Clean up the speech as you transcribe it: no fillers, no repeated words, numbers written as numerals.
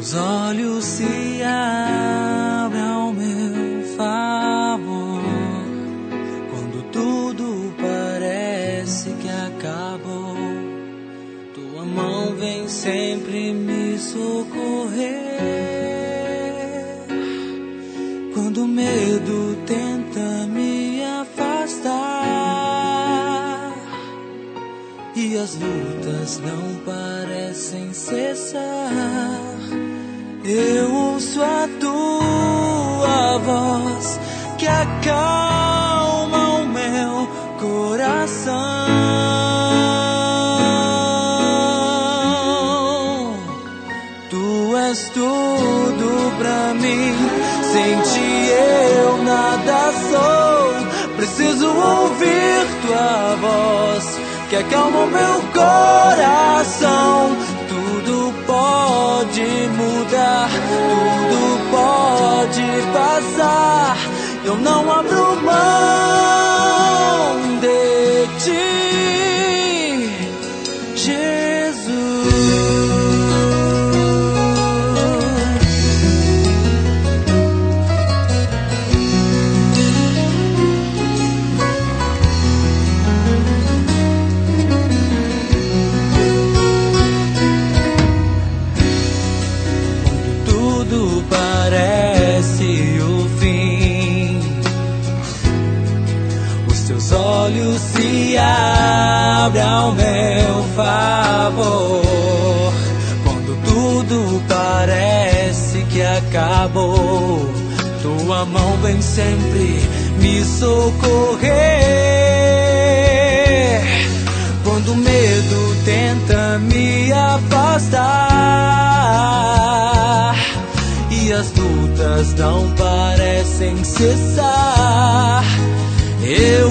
Teus olhos se abrem ao meu favor, quando tudo parece que acabou. Tua mão vem sempre me socorrer, quando o medo tenta me afastar e as lutas não parecem cessar. Eu ouço a tua voz que acalma o meu coração. Tu és tudo pra mim, sem ti eu nada sou. Preciso ouvir tua voz que acalma o meu coração. Tudo pode mudar, tudo pode passar. Eu não abro mão de ti, Jesus. Parece o fim, os teus olhos se abrem ao meu favor, quando tudo parece que acabou. Tua mão vem sempre me socorrer, quando o medo tenta me afastar e as lutas não parecem cessar. Eu